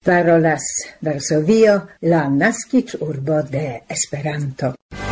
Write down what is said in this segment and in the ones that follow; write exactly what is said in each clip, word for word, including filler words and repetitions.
Parolas Varsovio, la naskiĝurbo de Esperanto.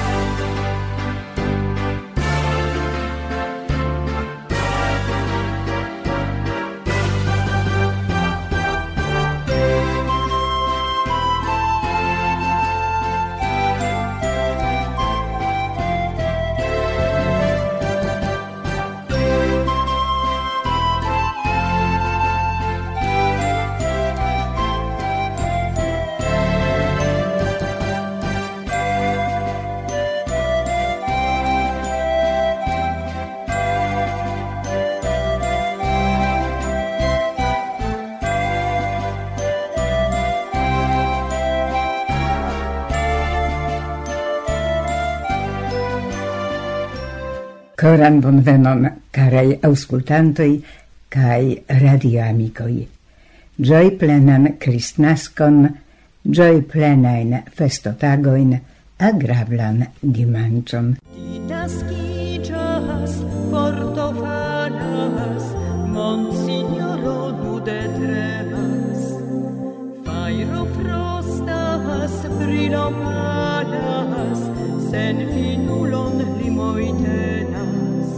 Coran bonvenon, carai auscultantoi, cae radioamicoi. Gioi plenan Kristnaskon, gioi plenain festotagoin, agrablan dimancion. Di naskiĝas fortofalas, Monsignoro nude tremas. Fajro frostas, brilo palas, sen finulon limoj tenas.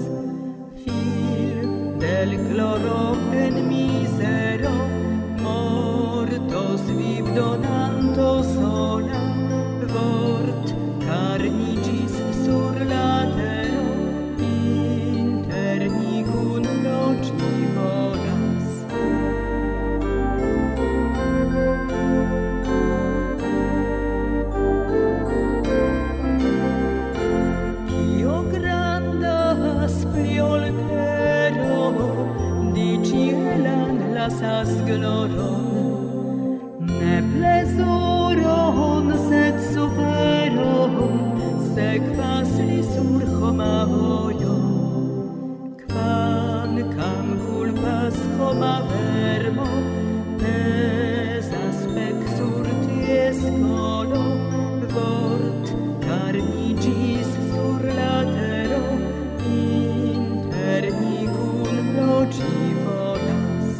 Fil del gloro en misero, mortos vivdonanto sola, vort carnigis sur la tero, inter ni kun loĝi volas. Kio grandas pli ol tero, di ĉielan lasas gloron, ne plezuron, sed suferon, sekvas li sur homa vojo. Kvankam kulpas homa vermo, pesas pek sur ties kolo, vort carnigis sur la tero, inter ni kun loĝi volas.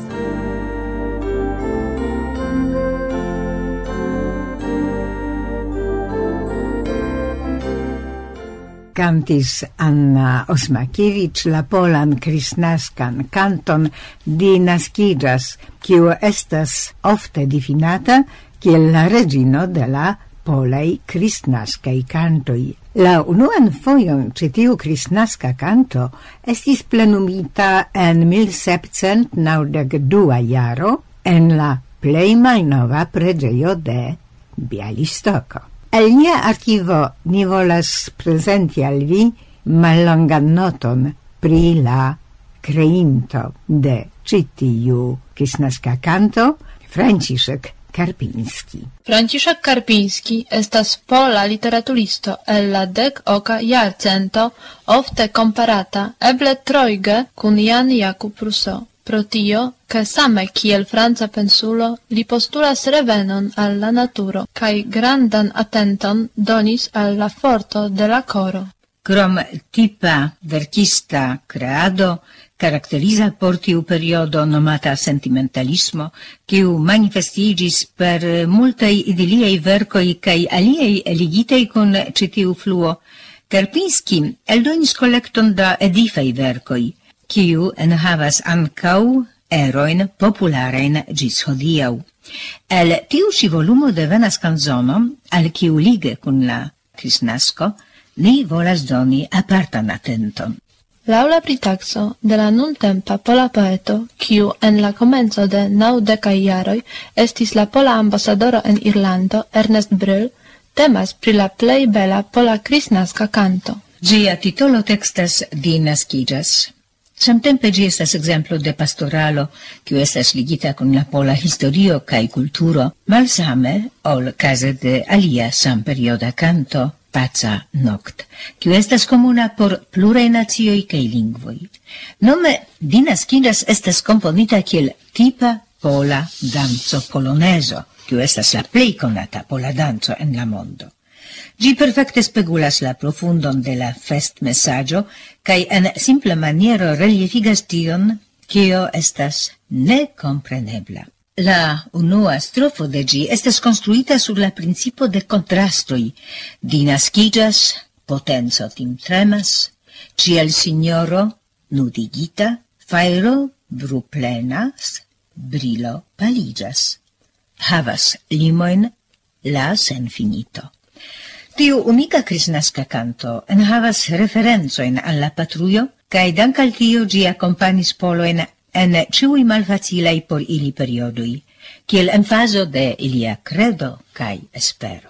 Cantis Anna Osmakiewicz la polan kristnaskan kanton Di naskiĝas, kiu estas ofte difinata kiel la reĝino de la polaj kristnaskaj kantoj. La unuan fojon ĉi tiu kristnaska kanto estis plenumita en mil sepcent naŭdek dua jaro en la plej malnova preĝejo de Bialistoko. El nia archivo ni volas presenti al vi mallongan noton pri la creinto de ĉi tiu kristnaska kanto, Franciszek Karpiński. Franciszek Karpiński estas pola literaturisto el la dek oka jarcento, ofte komparata eble trojge kun Jan Jakub Rousseau. Pro tio, ke same kiel franca pensulo, li postulas revenon al la naturo, kaj grandan atenton donis al la forto de la koro. Krom tipa verkista kreado, karakteriza por tiu periodo nomata sentimentalismo, kiu manifestigis per multaj idiliaj verkoj kaj aliaj ligitej kun ĉi tiu fluo, Karpiński eldonis kolekton da edifaj verkoj, kiu enhavas ankaŭ erojn popularajn ĝis hodiaŭ. El tiu ĉi volumo devenas kanzono, al kiu lige kun la kristnasko ni volas doni apartan atenton. Laŭ la pritakso de la nuntempa pola poeto, kiu en la komenco de naŭdekaj jaroj estis la pola ambasadoro en Irlando, Ernest Brill, temas pri la plej bela pola kristnaska kanto. Ĝia titolo tekstas Di naskiĝas. Samtempe ĝi estas ekzemplo de pastoralo, kiu estas ligita kun la pola historio kaj kulturo, malsame ol kaze de alia samperioda kanto, Paca Noct, kiu estas komuna por pluraj nacioj kaj lingvoj. Nome Di naskiĝas estas komponita kiel tipa pola danco polonezo, kiu estas la plej konata pola danco en la mondo. Ĝi perfekte spegulas la profundon de la festmesaĝo kaj en simpla maniero reliefigas tion, kio estas nekomprenebla. La unua strofo de gi estas construita sur la principo de contrastoi. Di nascigas, potenzo tim tremas, ciel signoro, nudigita, fairo bruplenas, brilo paligas. Havas limoin la sen finito. Tiu unica kristnaska canto enhavas referenzoin alla patrujo, kai dank al tio gi accompagnis poloin en ciui malfacilei por ili periodui, kiel emfazo de ilia credo kai espero.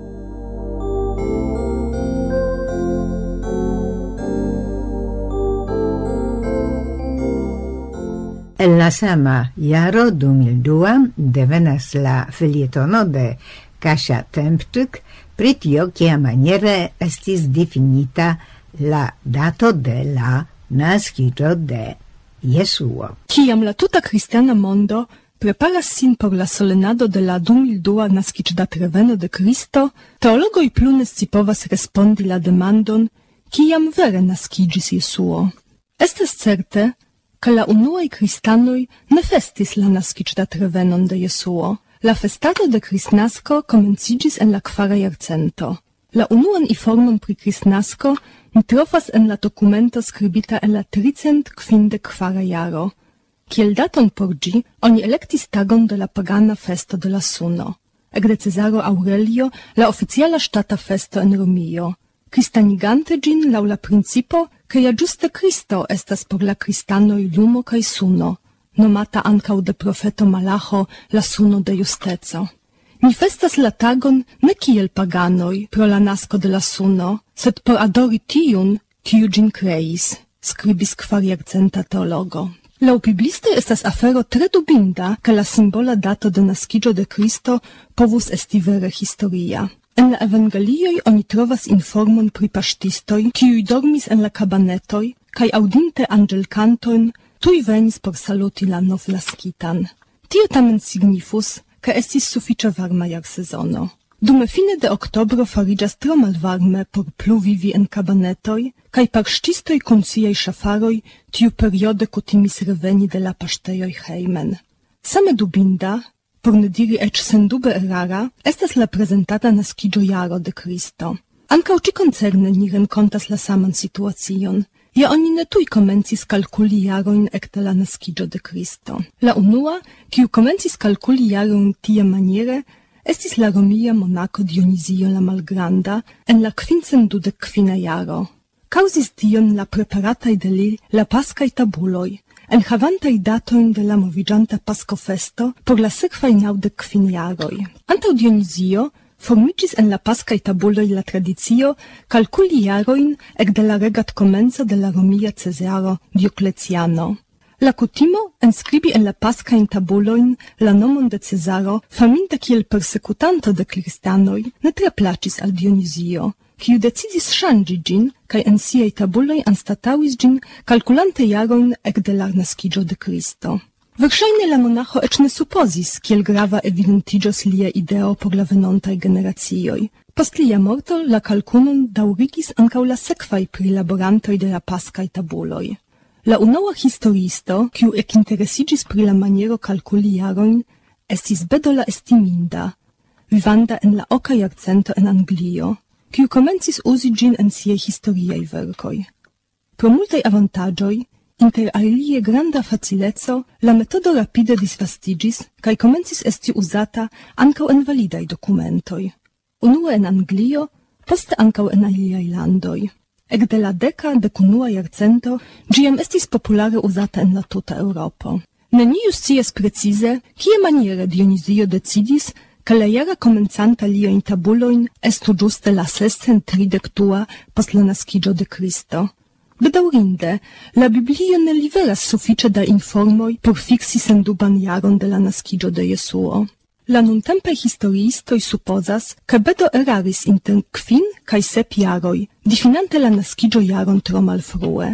En la sama jaro du mil du devenas la felietono de Kasia Tempczyk, pri tio kia maniere estis definita la dato de la naskiĝo de Jesuo. Kiam la tuta kristiana mondo preparas sin por la solenado de la du mil du naskiĝdatreveno de Kristo, teologoj plu ne scipovas respondi la demandon, kiam vere naskiĝis Jesuo. Estas certe, che la unuaj kristanoj ne festis la naskiĝdatrevenon de Jesuo. La festado de Kristnasko komenciĝis en la kvara jarcento. La unuan informon pri Kristnasko mi trovas en la dokumento skribita en la tricent kvindek kvara jaro. Kiel daton por ĝi oni elektis tagon de la pagana festo de la suno. Ekde Cezaro Aurelio la oficiala ŝtata festo en Romio. Kristanigante ĝin laŭ la principo, che ja giuste Cristo estas por la kristanoj lumo kaj suno, nomata ankaŭ de profeto Malacho la suno de justeco. Ni festas la tagon ne kiel paganoj pro la nasko de la suno, sed por adori tiun, kiu ĝin kreis, skribis kvarjarcenta teologo. Laŭ biblistoj estas afero tre dubinda, ke la simbola dato de naskiĝo de Kristo povus esti vere historia. En la evangelioj oni trovas informon pri paŝtistoj, kiuj dormis en la kabanetoj, kaj aŭdinte anĝelkantojn, tuj venis por saluti la novnaskitan. Tio tamen signifus, ke estis sufiĉe varma jarsezono. Dume fine de oktobro fariĝas tro malvarme por plu vivi en kabanetoj, kaj paŝtistoj kun siaj ŝafaroj tiuperiode kutimis reveni de la paŝtejoj hejmen. Same dubinda, por ne diri ecz sendube erara, estas la prezentata naskiĝo jaro de Kristo. Ankaŭ ĉi koncerne ni renkontas la saman situacion. Ja oni ne tuj komencis kalkuli jarojn ekde la naskiĝo de Kristo. La unua, kiu komencis kalkuli jarojn tiamaniere, estis la romia monako Dionizio la Malgranda en la kvincent dudek kvina jaro. Kaŭzis tion la preparataj de li la paskaj tabuloj, enhavantaj datojn de la moviĝanta paskofesto por la sekvaj naŭdek kvin jaroj. Antaŭ Dionizio formiĝis en la paskaj tabuloj la tradicio kalkuli jarojn ekde la regatkomenco de la romia Cezaro Diokleciano. La kutimo enskribi en la paskajn tabulojn la nomon de Cezaro, faminta kiel persekutanto de kristanoj, ne tre plaĉis al Dionizio, kiu decidis ŝanĝi ĝin kaj en siaj tabuloj anstataŭis ĝin kalkulante jarojn ekde la naskiĝo de Kristo. Verŝajne la monaĥo eĉ ne supozis, kiel grava evidentiĝos lia ideo por la venontaj generacioj. Post lia morto la kalkulon daŭrigis ankaŭ la sekvaj prilaborantoj de la paskaj tabuloj. La unua historiisto, kiu ekinteresiĝis pri la maniero kalkuli jarojn, estis Bedola Estiminda, vivanta en la oka jarcento en Anglio, kiu komencis uzi ĝin en siaj historiaj verkoj. Pro multaj avantaĝoj, inter alie granda facileco, la metodo rapide disvastiĝis kaj komencis esti uzata ankaŭ en validaj dokumentoj. Unue en Anglio, poste ankaŭ en aliaj landoj. Ekde la deka dekunua jarcento ĝiam estis populare uzata en la tuta Eŭropo. Neniu scias precize, kie maniere Dionizio decidis, ke la jara komencanta liajn tabulojn estu ĝuste la sescent tridek dua post la naskiĝo de Kristo. Bedaŭrinde, la Biblio ne liveras sufiĉe da informoj por fiksi senduban jaron de la naskiĝo de Jesuo. La nuntempaj historiistoj supozas, ke Bedo eraris inter kvin kaj sep jaroj, difinante la naskiĝo jaron tro malfrue.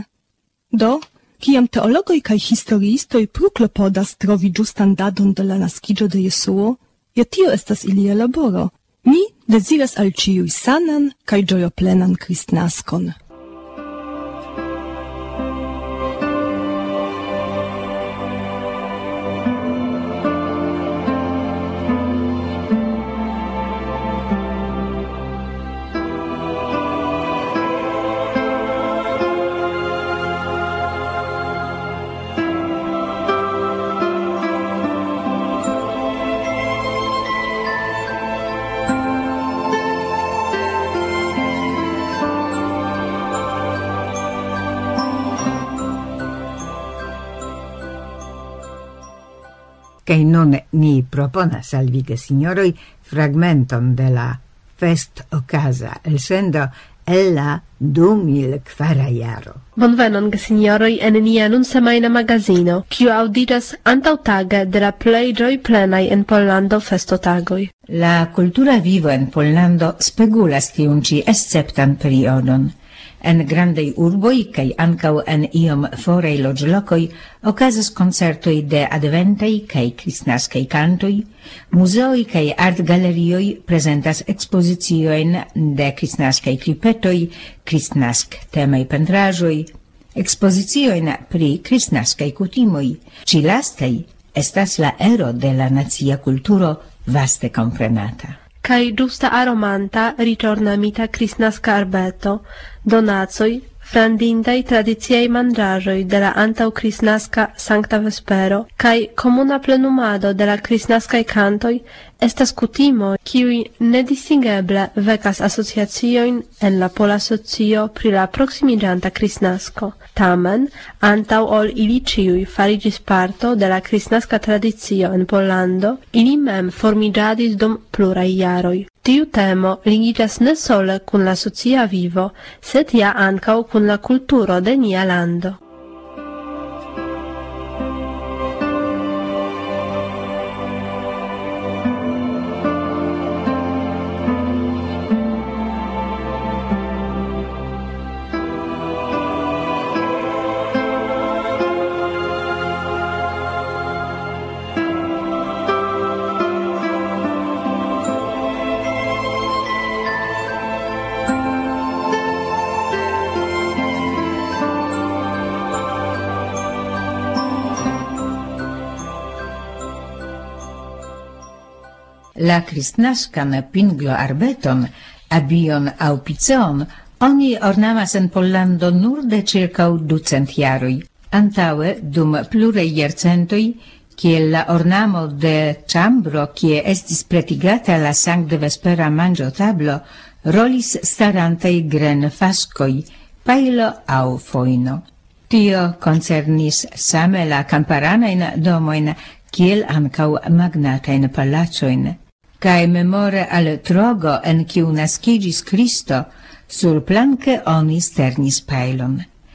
Do, kiam teologoj kaj historiistoj plu klopodas trovi ĝustan daton de la naskiĝo de Jesuo, ja tio estas ilia laboro. Mi deziras al ĉiuj sanan kaj ĝojoplenan kristnaskon. Kai nun ni proponas al vi, signoroi, fragmenton de la fest ocasa el sendo el la du mil kvara jaro. Bonvenon, signoroi, en nia nun semaina magazino, kiu audiras antaŭtage de la plej ĝojplenaj en Pollando festotagoj. La kultura vivo en Pollando spegulas tiun ĉi esceptan periodon. En grandei urboi, kai ancau en iom forei loĝlokoj, okazas koncertoj de adventei kai kristnaskaj kantoj, muzeoj kai artgalerioj prezentas ekspoziciojn de kristnaskaj kripetoj, kristnask temaj pentraĵoj, ekspoziciojn pri kristnaskaj kutimoj. Ĉi lastaj estas la ero de la nacia kulturo vaste komprenata. Kai giusta aromanta ritornamita kristnaska arbeto, donacoj, frandindaj tradiciaj manĝaĵoj de la antaŭ kristnaska Sankta Vespero, kai komuna plenumado de la kristnaskaj kantoj estas kutimo, kiuj nedistingeble vekas asociaciojn en la pola socio pri la proksimiĝanta kristnasko. Tamen, antaŭ ol ili ĉiuj fariĝis parto de la kristnaska tradicio en Pollando, ili mem formiĝadis dum pluraj jaroj. Tiu temo ligiĝas ne sole kun la socia vivo, sed ja ankaŭ kun la kulturo de nia lando. La kristnaskan pinglo arbeton, abion au piceon, oni ornamas en Pollando nur de circau ducent jaroj. Antaŭe, dum pluraj jarcentoj, kiel la ornamo de ĉambro, kie estis pretigata la sanktevespera manĝotablo, rolis starantaj grenfaskoj, pajlo aŭ fojno. Tio koncernis same la kamparanajn domojn, kiel ankaŭ magnatajn palacojn. Kai memore al trogo en kiu naskiĝis Kristo, surplanke oni sternis pajlon.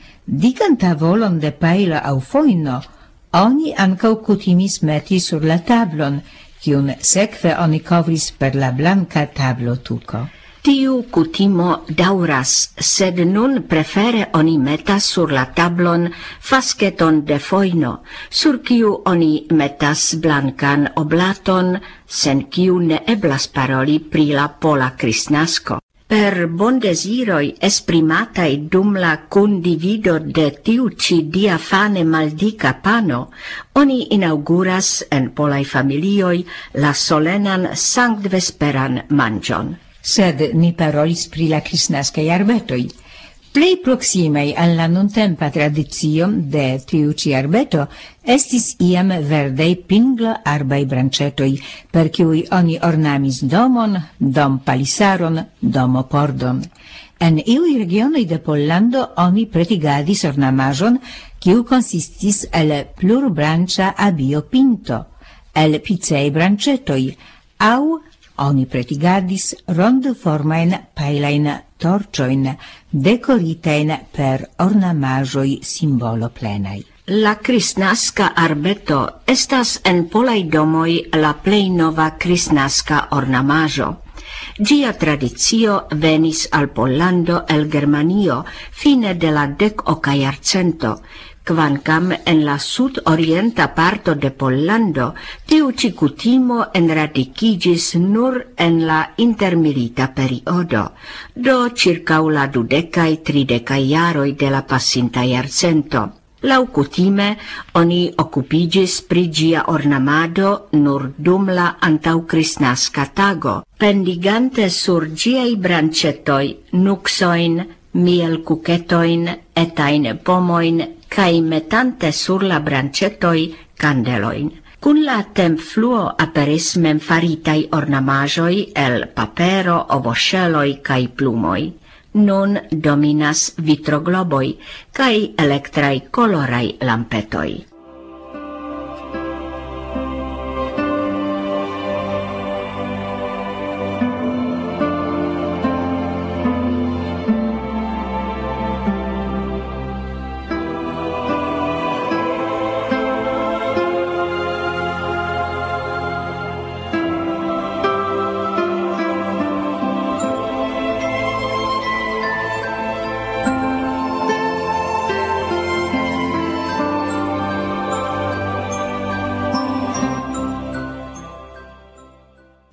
Dikanta volon de pajlo aŭ fojno, oni ankaŭ kutimis meti sur la tablon, kiun sekve oni kovris per la blanka tablotuko. Tiu kutimo dauras, sed nun prefere oni metas sur la tablon fasketon de fojno, sur kiu oni metas blankan oblaton, sen kiu ne eblas paroli pri la pola kristnasko. Per bondeziroj esprimataj dum la kundivido de tiu ĉi diafane maldika pano, oni inauguras en polaj familioj la solenan sanktevesperan manĝon. Sed ni parolis pri la kristnaskaj arbetoj. Plej proksimaj al la nuntempa tradicio de tiu ĉi arbeto estis iam verdaj pinglo-arbaj branĉetoj, per kiuj oni ornamis domon, dom-palisaron, domopordon. En iuj regionoj de Pollando oni pretigadis ornamaĵon, kiu konsistis el plurbranĉa abio-pinto, el picej branĉetoj, aŭ oni pretigadis rondoformajn pajlajn torĉojn, dekoritajn per ornamaĵoj simboloplenaj. La kristnaska arbeto estas en polaj domoj la plej nova kristnaska ornamaĵo. Ĝia tradicio venis al Pollando el Germanio fine de la dek-oka jarcento, kvankam en la sud-orienta parto de Pollando tiu ĉi kutimo enradikiĝis nur en la intermilita periodo, do ĉirkaŭ la dudekaj tridekaj jaroj de la pasinta jarcento. Laŭkutime oni okupiĝis pri ĝia ornamado nur dum la antaŭkristnaska tago, pendigante sur ĝiaj branĉetoj nuksojn, mielkuketojn, etajn pomojn, kaj metante sur la branĉetoj kandelojn. Kun la tempfluo aperis memfaritaj ornamaĵoj el papero, ovoŝeloj kaj plumoj. Nun dominas vitrogloboj kaj elektraj koloraj lampetoj.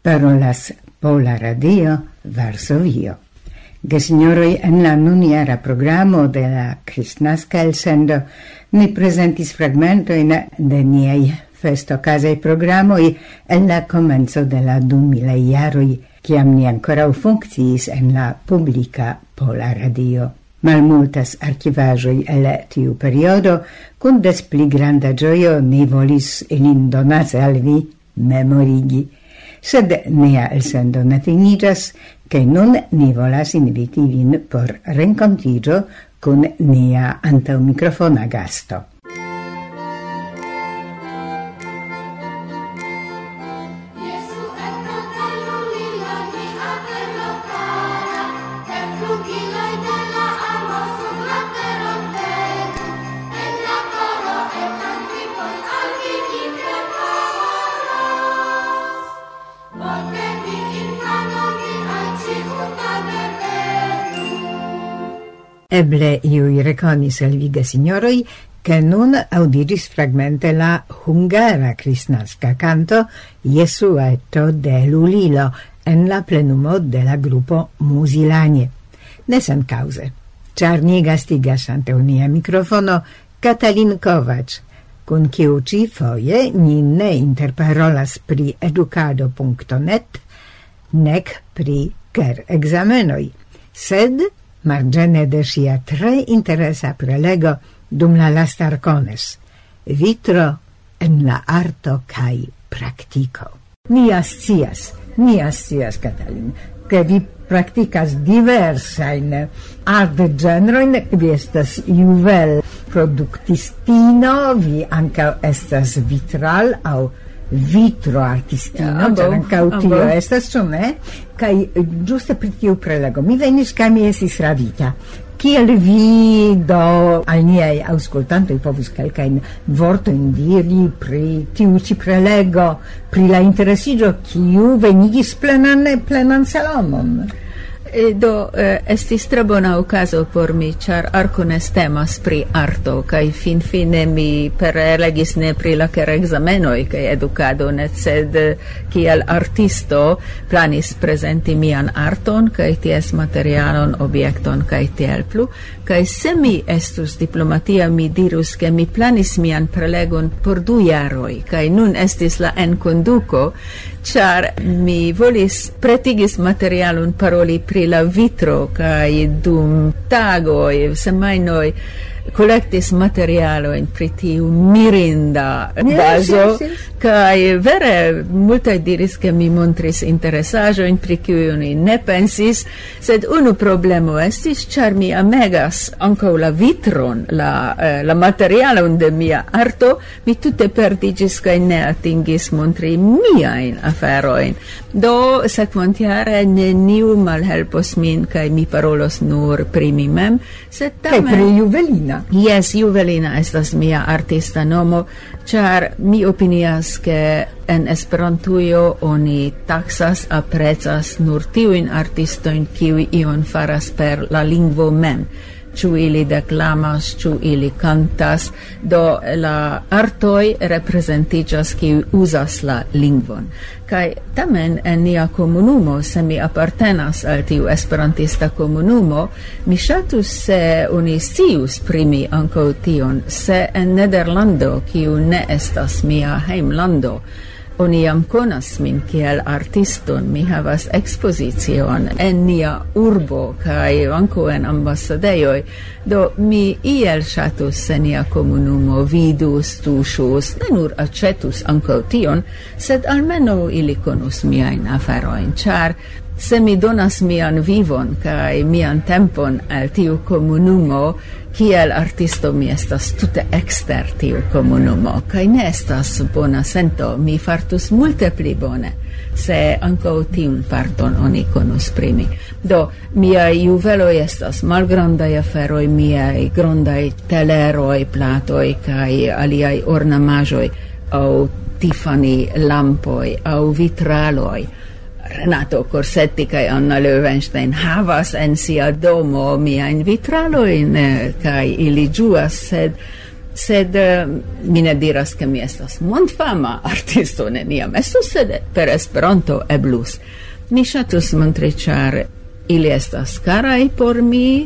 Parolas Pola Radio, Varsovio. Gesignoroi, en la nuniera programo de la Kristnaska elsendo ni presentis fragmentoin de niei festocasei programoi en la comenzo de la du mila jaroi, kiam ni ancora funkciis en la publica Pola Radio. Malmultas archivajoi el tiu periodo, cun des pli granda gioio ni volis ilin donase al vi memorigi. Sed nia elsendo ne finigas, che nun ni volas inviti vin por rencontigio con nia antau microfona gasto. Eble iui reconis el vi gesignoroi, che nun audigis fragmente la hungara kristnaska canto Jesueto de Lulilo en la plenumo de la gruppo Musilanie. Ne sen cause, char ni gastigas ante unia microfono Katalin Kovac, kun kiu ci foje ni ne interparolas pri educado punto net, nec pri ker examenoi, sed margene de sia tre interesa prelego dum la lasta arcones, vitro en la arto kai practico. Ni ascias, ni ascias, Katalin, che vi practicas diversain art genroin, vi estas juvel productistino, vi anca estas vitral au vitro artistino, ja, anca tio estas, ĉu ne? Kaj ĝuste pri tiu prelego mi venis kaj mi estis ravita. Kiel vi do al niaj aŭskultantoj povus kelkajn vortojn diri pri tiu ĉi prelego, pri la interesiĝo, kiu venigis plenan plenan salonon? Do eh, estis tre bona okazo por mi, char Arcones temas pri arto, kaj fin fine mi perelegis ne pri la ker examenoj kaj edukado, ne sed kiel artisto planis prezenti mian arton kaj ties materialon, objekton kaj tiel plu. Kaj se mi estus diplomatia, mi dirus ke mi planis mian prelegon por du jaroj, kaj nun estis la enkonduko, char mi volis pretigis materialon paroli pri la vitro, kaj dum tagoj, semajnoj collectis materialoin pri tiu mirinda bazo, yes, yes, yes. Kai vere multaj diris ke mi montris interesaĵojn pri kiuj oni ne pensis, sed unu problemo estis, ĉar mi amegas ankaŭ la vitron, la, eh, la materialon de mia arto, mi tute perdiĝis kaj ne atingis montri miajn aferojn. Do sekvantjare neniu malhelpos min kaj mi parolos nur pri mi mem, sed tamen kaj pri Juvelina. Yes, Juvelina estas mia artista nomo, char mi opinias che en Esperantujo oni taxas aprezas nur tiujn artistojn kiuj ion faras per la lingvo mem. Ĉu ili deklamas, ĉu ili kantas, do la artoj reprezentiĝas kiuj uzas la lingvon. Kaj tamen en nia komunumo, se mi apartenas al tiu esperantista komunumo, mi ŝatus se oni scius pri mi ankaŭ tion, se en Nederlando, kiu ne estas mia hejmlando, oni jam konas min kiel artiston, mi havas ekspozicion en nia urbo kaj ankaŭ en ambasadejoj, do mi iel ŝatus se nia komunumo vidus, tuŝus, ne nur aĉetus ankaŭ tion, sed almenaŭ ili konus miajn aferojn, ĉar se mi donas mian vivon kaj mian tempon al tiu komunumo, kiel artisto mi estas tute ekster tiu komunumo, kaj ne estas bona sento, mi fartus multe pli bone, se ankaŭ tiun parton oni konus pri mi. Do, miaj juveloj estas malgrandaj aferoj, miaj grandaj teleroj, platoj kaj aliaj ornamaĵoj, aŭ Tiffany lampoj, aŭ vitraloj. Renato Corsetti kaj Anna Löwenstein havas en sia domo miajn vitralojn kaj ili ĝuas, sed Sed mi ne diras che mi estas mondfama artisto neniam estus, sed per Esperanto eblus. Mi ŝatus montri, ĉar ili estas karaj por mi,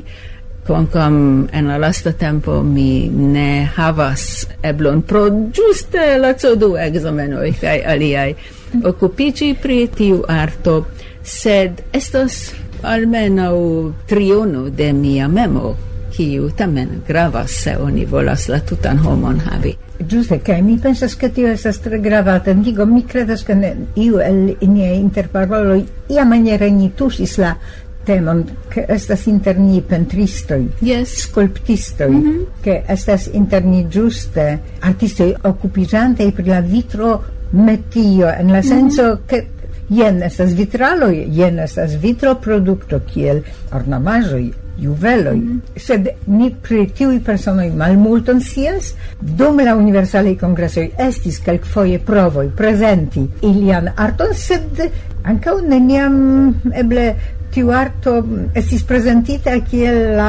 kvankam en la lasta tempo mi ne havas eblon pro ĝuste la C O du ekzamenoj kaj aliaj okupiĝi pri tiu arto, sed estas almenaŭ triono de mia memo, kiu tamen gravas se oni volas la tutan homon havi. Giuste, che mi pensas che tio estas tre grava tendigo, mi credas che ne, io el niei interparoloi ia maniera ni tusis la temon, che estas inter ni pentristoi, yes. sculptistoi, mm-hmm. che estas inter ni giuste artistoi occupigiante pri la vitro metio, en la senso mm-hmm. che jen estas vitraloi, jen estas vitro producto, kiel ornamaĵoj, juveloj, mm. sed ni pri tiuj personoj malmulton scias. Dum la universalaj kongresoj estis kelkfoje provoj prezenti ilian arton, sed ankaŭ neniam eble tiu arto estis prezentita kiel la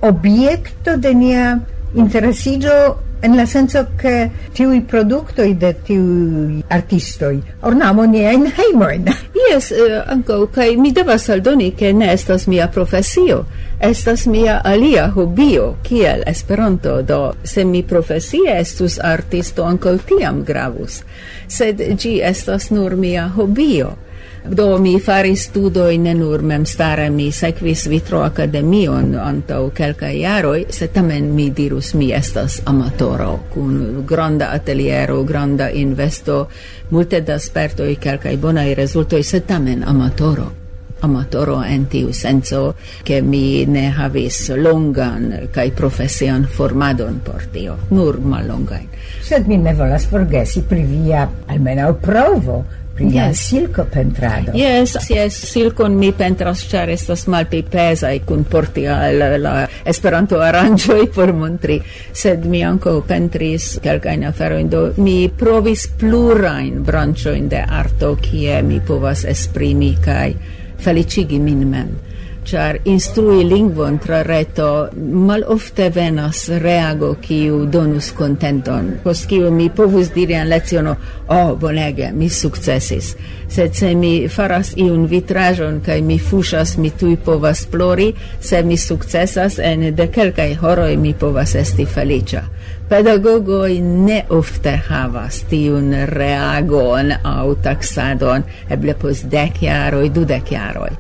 objekto de nia interesiĝo, en la senso che tiui produktoi de tiui artistoi ornamo niajn hejmojn. Yes, uh, ankaŭ, kaj mi devas aldoni, ke ne estas mia profesio, estas mia alia hobio, kiel Esperanto. Do, se mi profesie estus artisto, ankaŭ tiam gravus, sed ĝi estas nur mia hobio. Do mi faris studoj ne nur memstare, mi sekvis vitroakademion antaŭ kelkaj jaroj, sed tamen mi dirus mi estas amatoro kun granda ateliero, granda investo, multe da spertoj, kelkaj bonaj rezultoj, sed tamen amatoro. Amatoro en tiu senso, che mi ne havis longan kaj profesian formadon por tio, nur mallongajn. Sed mi ne volas forgesi pri via almenaŭ provo. Yes. Silko pentrado. Yes, yes, silkon mi pentras, ĉar estas malpli pezaj kun porti al la Esperanto aranĝoj por montri, sed mi ankaŭ pentris kelkajn aferojn, do mi provis plurajn branĉojn de arto, kie mi povas esprimi kaj feliĉigi min mem. Ĉar instrui lingvon tra reto malofte venas reago kiu donus kontenton, post kiu mi povus diri en leciono, oh, bonege, mi sukcesis. Sed se mi faras iun vitraĵon kaj mi fuŝas, mi tuj povas plori, se mi sukcesas, en de kelkaj horoj mi povas esti feliĉa. Pedagogoj ne ofte havas tiun reagon aŭ taksadon, eble post dek jaroj, dudek jaroj.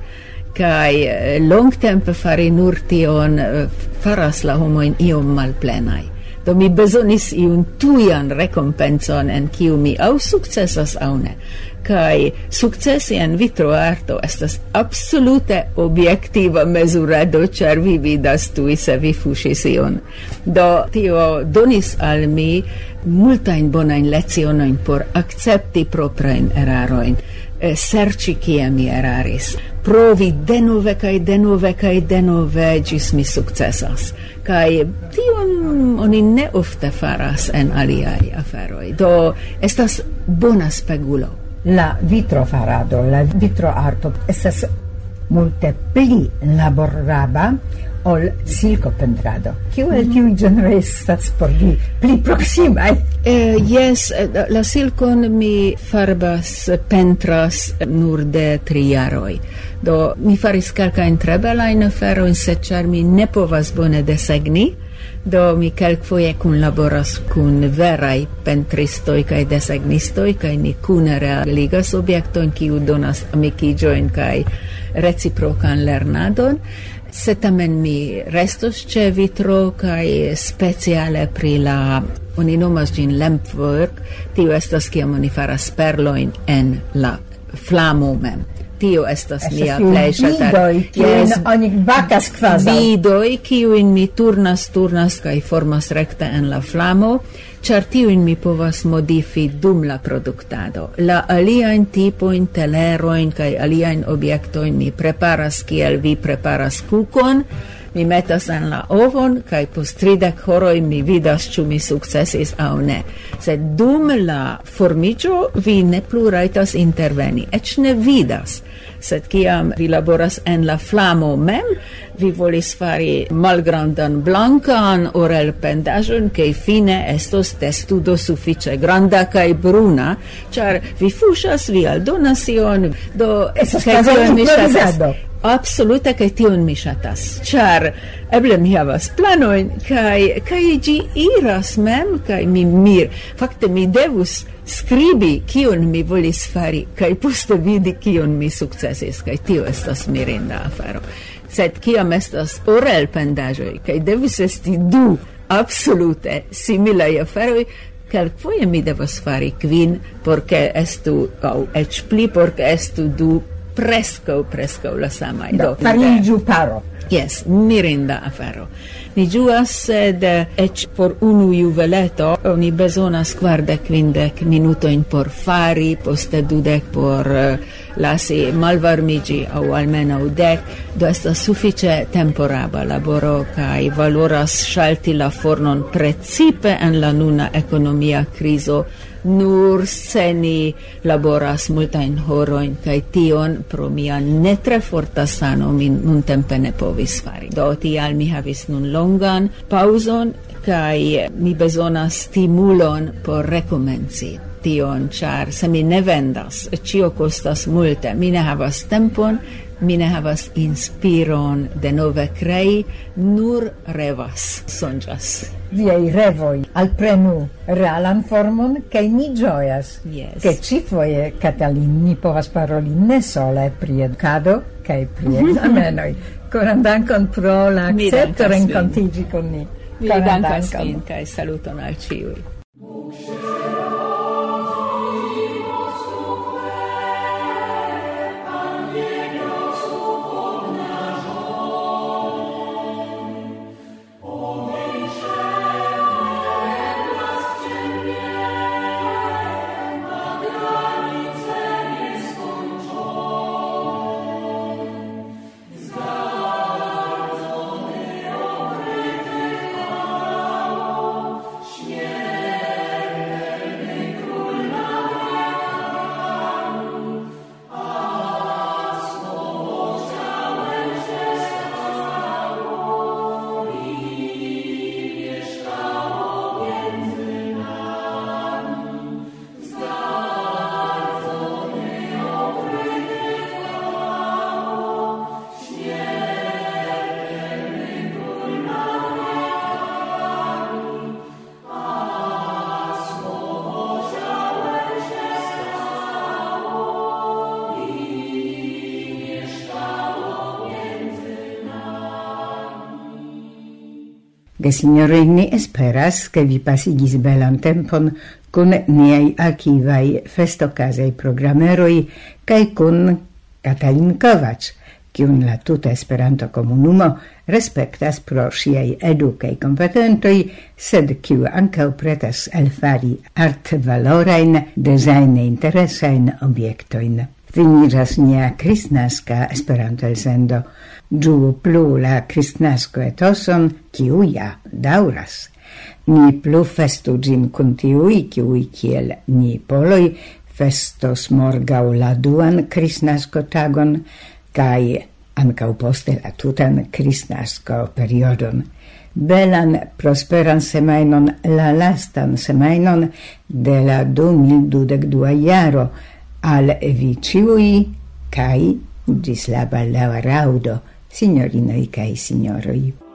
Kai longtempe fari nur tion faras la homojn iom malplenaj. Do mi bezonis iun tujan rekompencon, en kiu mi aŭ sukcesas aŭ ne. Kai sukcesi en vitroarto estas absolute objektiva mezurado, ĉar vi vidas tuj se vi fuŝis ion. Do tio donis al mi multajn bonajn lecionojn por akcepti proprajn erarojn, serĉi kie mi eraris, provi denove kaj denove kaj denove ĝis mi sukcesas. Kaj tion oni ne ofte faras en aliaj aferoj. Do estas bona spegulo. La vitrofarado, la vitroarto estas multe pli laborraba ol silko pentrado. Kiu el tiuj genroj estas por vi pli proksimaj? Eh, yes, la silkon mi farbas, pentras nur de tri jaroj. Do mi faris kelkajn tre belajn aferojn, sed ĉar mi ne povas bone desegni, do mi kelkfoje kunlaboras kun veraj pentristoj kaj desegnistoj, kaj ni kune realigas objektojn, kiu donas amikiĝojn kaj reciprokan lernadon. Se tamen mi restos ĉe vitro kaj speciale pri la, oni nomas ĝin lampwork, tio estas kiam oni faras perlojn en la flamo mem. Tio estas mia plej ŝatata. Yes, oni bakas kvazaŭ. Bidoj, kiujn mi turnas, turnas kaj formas rekte en la flamo, ĉar tiujn mi povas modifi dum la produktado. La aliajn tipojn, telerojn kaj aliajn objektojn mi preparas kiel vi preparas kukon, mi metas en la ovon, kaj post tridek horoj mi vidas, ĉu mi sukcesis aŭ ne. Sed dum la formiĝo vi ne plu rajtas interveni, eĉ ne vidas. Sed kiam vi laboras en la flamo mem, vi volis fari malgrandan blankan orelpendaĵon, kaj fine estos testudo sufiĉe granda kaj bruna, ĉar vi fuŝas, vi aldonas ion, do estas kvazaŭ improvizado. Absolute, kaj tion mi ŝatas, ĉar eble mi havas planojn, kaj kaj ĝi iras mem, kaj mi mir. Fakte mi devus skribi kion mi volis fari, kaj poste vidi kion mi sukcesis, kaj tio estas mirinda afero. Sed kiam estas orelpendaĵoj, kaj devus esti du absolute similaj aferoj, kelkfoje mi devas fari kvin, por ke estu, aŭ eĉ pli, por ke estu du presco, presco la samai. Do, farigiu paro. Yes, mirinda afero. Mi ĝuas, sed eĉ por unu juveleto oni bezonas kvardek kvindek minutojn por fari, poste dudek por uh, lasi malvarmiĝi aŭ almenaŭ dek, do estas sufiĉe temporaba laboro kaj valoras ŝalti la fornon precipe en la nuna ekonomia krizo, nur se ni laboras multajn horojn, kaj tion pro mia ne tre forta sano mi nuntempe ne povis fari. Do tial mi havis nun longan paŭzon kaj mi bezonas stimulon por rekomenci tion, ĉar se mi ne vendas, ĉio kostas multe, mi ne havas tempon, mi ne havas inspiron de nove krei, nur revas, sonĝas. Viei revoi alprenu realan formon, kaj ni ĝojas, Yes. ke ĉifoje, Katalin, ni povas paroli ne sole pri edukado kaj pri ekzamenoj. Koran dankon pro la Mi akcepto dankas vin. renkontiĝi kun ni. Mi Koran dankas dankon. vin kaj saluton al ĉiuj. Gesignoroj, ni esperas, ke vi pasigis belan tempon kun niaj arkivaj festokazaj programeroj kaj kun Katalin Kovacs, kiun la tuta Esperanto-komunumo respektas pro ŝiaj edukaj kompetentoj, sed kiu ankaŭ pretas elfari artvalorajn, dezajne interesajn objektojn. Finiĝas nia kristnaska Esperanto-elsendo. Ĝuu plu la kristnasko etoson, kiu ja daŭras. Ni plu festu ĝin kun tiuj, kiuj kiel ni poloj festos morgaŭ la duan kristnasko tagon kaj ankaŭ poste la tutan kristnasko periodon. Belan prosperan semajnon, la lastan semajnon de la du mil dudek dua jaro al vi ĉiuj kaj ĝis la baldaŭa raŭdo, signorinoj kaj signoroj.